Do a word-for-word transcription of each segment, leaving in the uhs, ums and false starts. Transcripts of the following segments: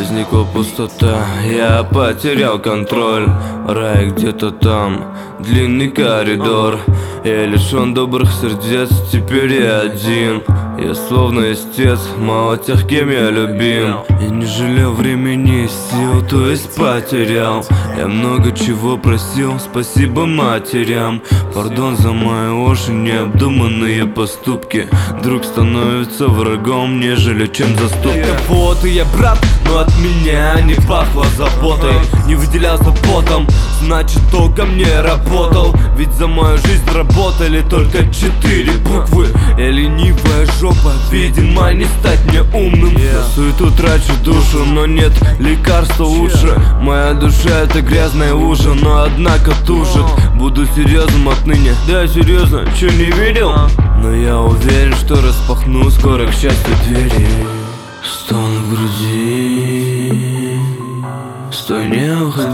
возникла пустота, я потерял контроль. Рай где-то там, длинный коридор. Я лишён добрых сердец, теперь я один. Я словно истец, мало тех, кем я любим. Я не жалел времени и сил, то есть потерял. Я много чего просил, спасибо матерям. Пардон за мои ложь и необдуманные поступки. Друг становится врагом, нежели чем заступник. Вот и я брат, но от меня не пахло заботой. Не выделялся потом, значит толком не работал. Ведь за мою жизнь работали только четыре буквы. Я ленивая жопа, видимо не стать мне умным. Я суету трачу душу, но нет лекарства лучше. Моя душа это грязная лужа, но однако тужит. Буду серьезным отныне, да серьезно, чё не видел? Но я уверен, что распахну скоро к счастью двери. Стон в груди, стой, не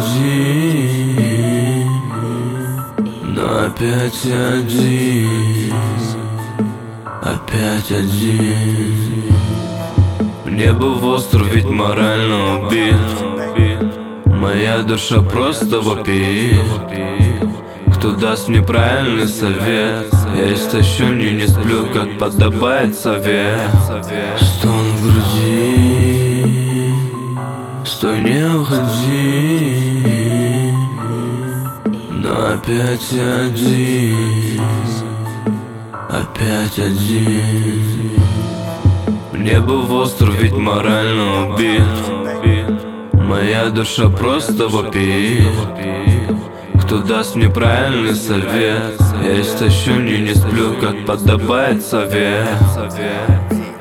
уходи, но опять один, опять один. Мне был остров, ведь морально убит. Моя душа просто вопит. Кто даст мне правильный совет? Я истощен и не сплю, как подобает совет. Стон в груди, стой, не уходи, но опять один, опять один. Мне был остров, ведь морально убит. Моя душа просто вопит. Кто даст мне правильный совет? Я истощен и не сплю, как подобает совет.